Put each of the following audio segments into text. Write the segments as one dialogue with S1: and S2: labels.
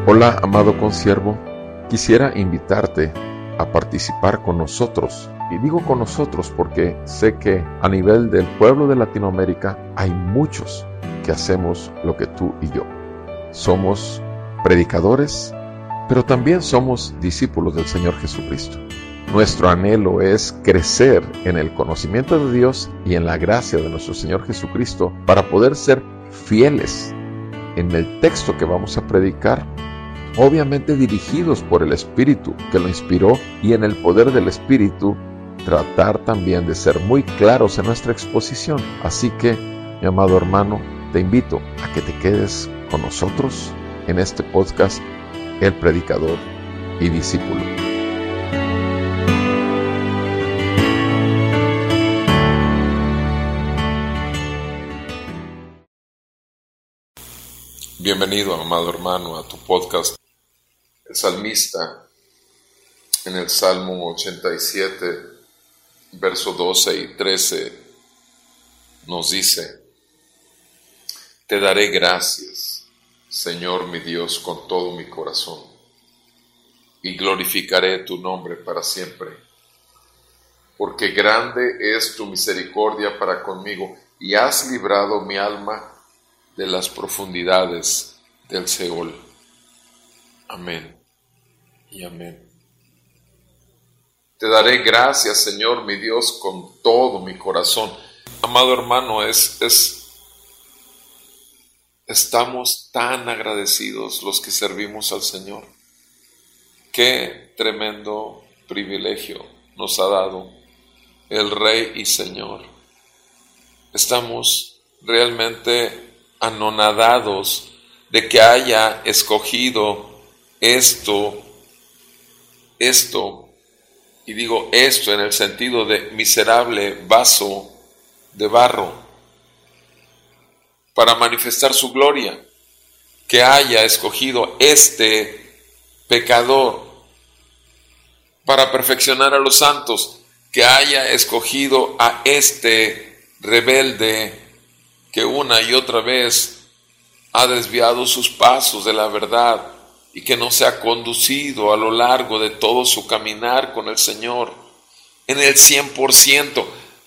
S1: Hola, amado consiervo, quisiera invitarte a participar con nosotros. Y digo con nosotros porque sé que a nivel del pueblo de Latinoamérica hay muchos que hacemos lo que tú y yo. Somos predicadores, pero también somos discípulos del Señor Jesucristo. Nuestro anhelo es crecer en el conocimiento de Dios y en la gracia de nuestro Señor Jesucristo para poder ser fieles en el texto que vamos a predicar, obviamente dirigidos por el Espíritu que lo inspiró, y en el poder del Espíritu tratar también de ser muy claros en nuestra exposición. Así que, mi amado hermano, te invito a que te quedes con nosotros en este podcast, El Predicador y Discípulo. Bienvenido, amado hermano, a tu podcast. El salmista, en el Salmo 87, versos 12 y 13, nos dice: Te daré gracias, Señor mi Dios, con todo mi corazón, y glorificaré tu nombre para siempre, porque grande es tu misericordia para conmigo, y has librado mi alma de las profundidades del Seol. Amén y amén. Te daré gracias, Señor mi Dios, con todo mi corazón. Amado hermano, estamos tan agradecidos los que servimos al Señor. Qué tremendo privilegio nos ha dado el Rey y Señor. Estamos realmente anonadados de que haya escogido esto, y digo esto en el sentido de miserable vaso de barro, para manifestar su gloria, que haya escogido este pecador para perfeccionar a los santos, que haya escogido a este rebelde que una y otra vez ha desviado sus pasos de la verdad y que no se ha conducido a lo largo de todo su caminar con el Señor en el 100%,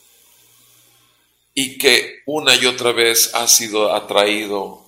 S1: y que una y otra vez ha sido atraído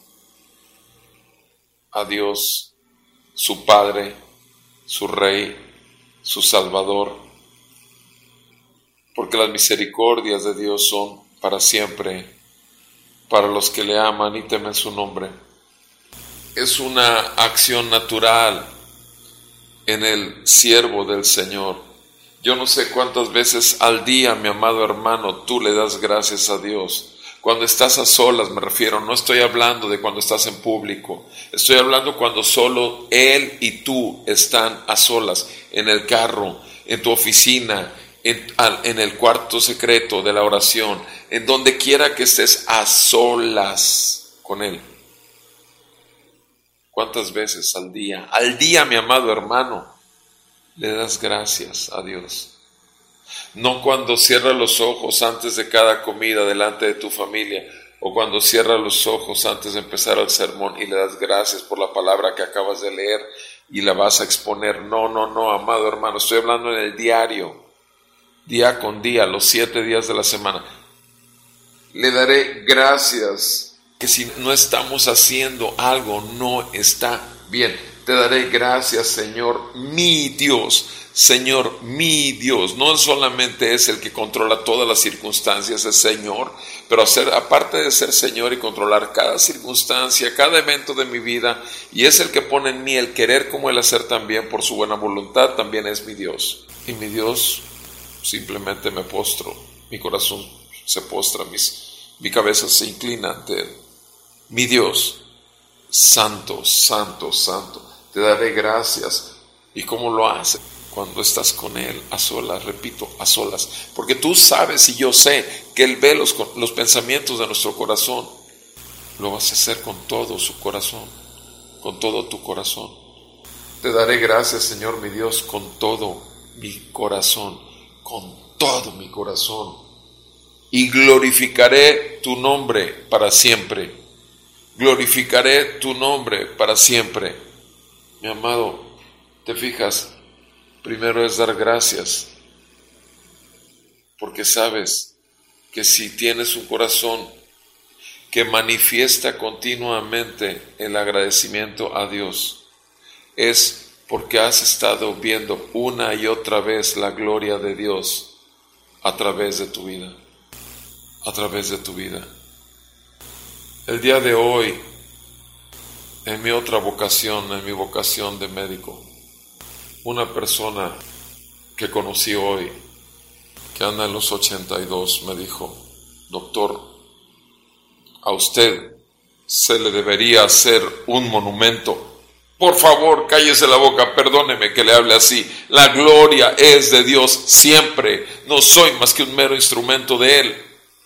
S1: a Dios, su Padre, su Rey, su Salvador, porque las misericordias de Dios son para siempre, para los que le aman y temen su nombre. Es una acción natural en el siervo del Señor. Yo no sé cuántas veces al día, mi amado hermano, tú le das gracias a Dios. Cuando estás a solas, me refiero, no estoy hablando de cuando estás en público. Estoy hablando cuando solo Él y tú están a solas, en el carro, en tu oficina, en el cuarto secreto de la oración, en donde quiera que estés a solas con Él. ¿Cuántas veces al día, mi amado hermano, le das gracias a Dios? No cuando cierras los ojos antes de cada comida delante de tu familia, o cuando cierras los ojos antes de empezar el sermón y le das gracias por la palabra que acabas de leer y la vas a exponer. No, amado hermano, estoy hablando en el diario, día con día, los 7 días de la semana. Le daré gracias, que si no estamos haciendo algo no está bien. Te daré gracias, Señor mi Dios. Señor mi Dios. No solamente es el que controla todas las circunstancias, es Señor, pero aparte de ser Señor y controlar cada circunstancia, cada evento de mi vida, y es el que pone en mí el querer como el hacer también por su buena voluntad, también es mi Dios. Y mi Dios, simplemente me postro, mi corazón se postra, mi cabeza se inclina ante Él. Mi Dios, santo, santo, santo, te daré gracias. ¿Y cómo lo haces? Cuando estás con Él a solas, repito, a solas, porque tú sabes y yo sé que Él ve los pensamientos de nuestro corazón. Lo vas a hacer con todo su corazón, con todo tu corazón. Te daré gracias, Señor mi Dios, con todo mi corazón, con todo mi corazón, y glorificaré tu nombre para siempre. Glorificaré tu nombre para siempre. Mi amado, ¿te fijas? Primero es dar gracias, porque sabes que si tienes un corazón que manifiesta continuamente el agradecimiento a Dios, es porque has estado viendo una y otra vez la gloria de Dios a través de tu vida, a través de tu vida. El día de hoy, en mi otra vocación, en mi vocación de médico, una persona que conocí hoy, que anda en los 82, me dijo: doctor, a usted se le debería hacer un monumento. Por favor, cállese la boca, perdóneme que le hable así. La gloria es de Dios siempre. No soy más que un mero instrumento de Él.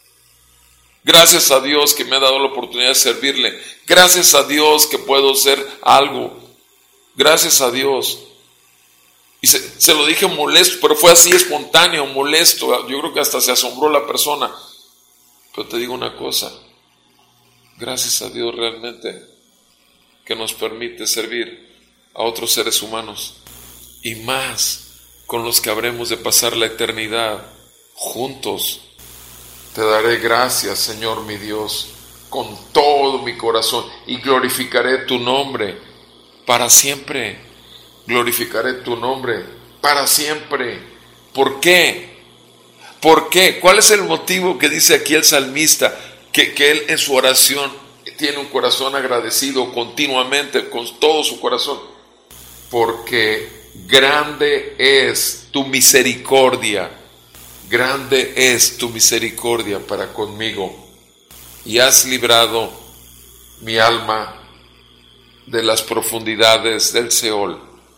S1: Gracias a Dios que me ha dado la oportunidad de servirle. Gracias a Dios que puedo ser algo. Gracias a Dios. Y se lo dije molesto, pero fue así espontáneo, molesto. Yo creo que hasta se asombró la persona. Pero te digo una cosa. Gracias a Dios realmente que nos permite servir a otros seres humanos. Y más con los que habremos de pasar la eternidad juntos. Te daré gracias, Señor mi Dios, con todo mi corazón, y glorificaré tu nombre para siempre. Glorificaré tu nombre para siempre. ¿Por qué? ¿Por qué? ¿Cuál es el motivo que dice aquí el salmista? Que él en su oración tiene un corazón agradecido continuamente, con todo su corazón. Porque grande es tu misericordia. Grande es tu misericordia para conmigo, y has librado mi alma de las profundidades del Seol,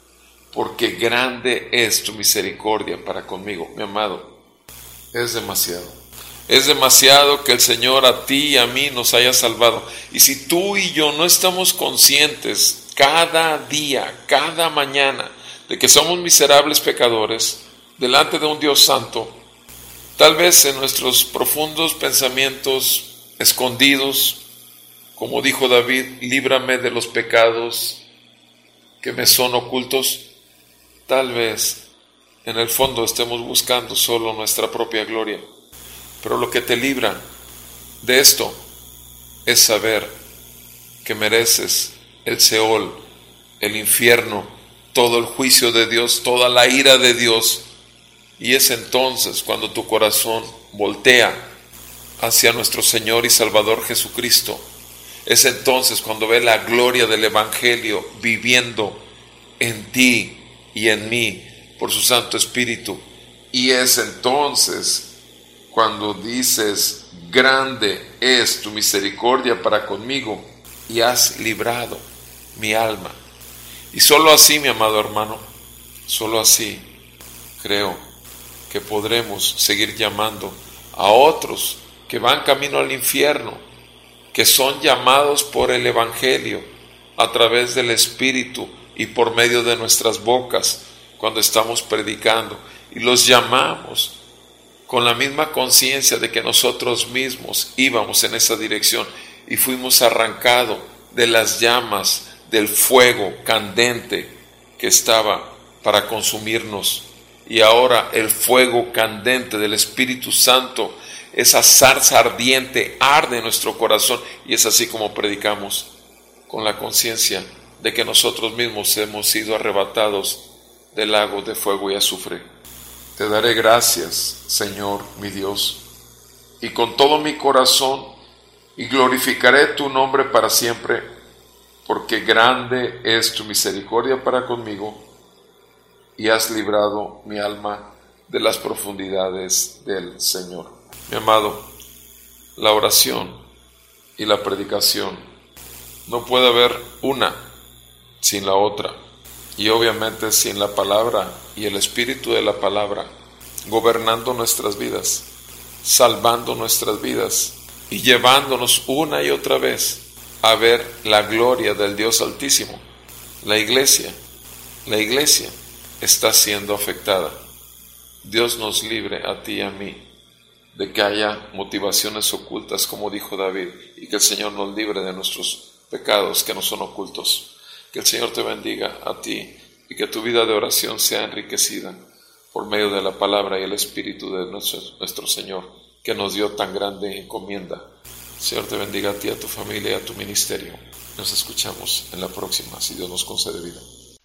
S1: porque grande es tu misericordia para conmigo. Mi amado, es demasiado. Es demasiado que el Señor a ti y a mí nos haya salvado. Y si tú y yo no estamos conscientes cada día, cada mañana, de que somos miserables pecadores delante de un Dios santo, tal vez en nuestros profundos pensamientos escondidos, como dijo David, líbrame de los pecados que me son ocultos, tal vez en el fondo estemos buscando solo nuestra propia gloria. Pero lo que te libra de esto es saber que mereces el Seol, el infierno, todo el juicio de Dios, toda la ira de Dios. Y es entonces cuando tu corazón voltea hacia nuestro Señor y Salvador Jesucristo. Es entonces cuando ve la gloria del Evangelio viviendo en ti y en mí por su Santo Espíritu. Y es entonces cuando dices: grande es tu misericordia para conmigo, y has librado mi alma. Y solo así, mi amado hermano, solo así creo que podremos seguir llamando a otros que van camino al infierno, que son llamados por el Evangelio a través del Espíritu y por medio de nuestras bocas cuando estamos predicando, y los llamamos con la misma conciencia de que nosotros mismos íbamos en esa dirección y fuimos arrancados de las llamas del fuego candente que estaba para consumirnos. Y ahora el fuego candente del Espíritu Santo, esa zarza ardiente, arde en nuestro corazón, y es así como predicamos, con la conciencia de que nosotros mismos hemos sido arrebatados del lago de fuego y azufre. Te daré gracias, Señor mi Dios, y con todo mi corazón, y glorificaré tu nombre para siempre, porque grande es tu misericordia para conmigo, y has librado mi alma de las profundidades del Señor. Mi amado, la oración y la predicación, no puede haber una sin la otra, y obviamente sin la palabra y el espíritu de la palabra gobernando nuestras vidas, salvando nuestras vidas y llevándonos una y otra vez a ver la gloria del Dios Altísimo. La iglesia está siendo afectada. Dios nos libre a ti y a mí de que haya motivaciones ocultas, como dijo David, y que el Señor nos libre de nuestros pecados que no son ocultos. Que el Señor te bendiga a ti y que tu vida de oración sea enriquecida por medio de la palabra y el Espíritu de nuestro Señor, que nos dio tan grande encomienda. El Señor te bendiga a ti, a tu familia y a tu ministerio. Nos escuchamos en la próxima, si Dios nos concede vida.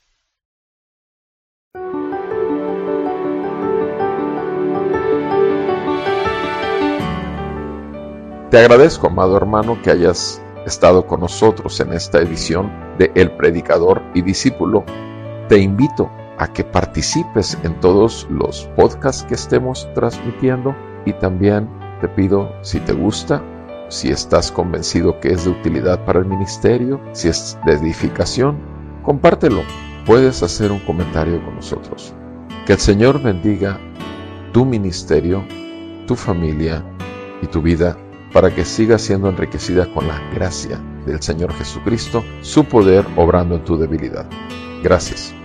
S2: Te agradezco, amado hermano, que hayas estado con nosotros en esta edición de El Predicador y Discípulo. Te invito a que participes en todos los podcasts que estemos transmitiendo y también te pido, si te gusta, si estás convencido que es de utilidad para el ministerio, si es de edificación, compártelo. Puedes hacer un comentario con nosotros. Que el Señor bendiga tu ministerio, tu familia y tu vida, para que siga siendo enriquecida con la gracia del Señor Jesucristo, su poder obrando en tu debilidad. Gracias.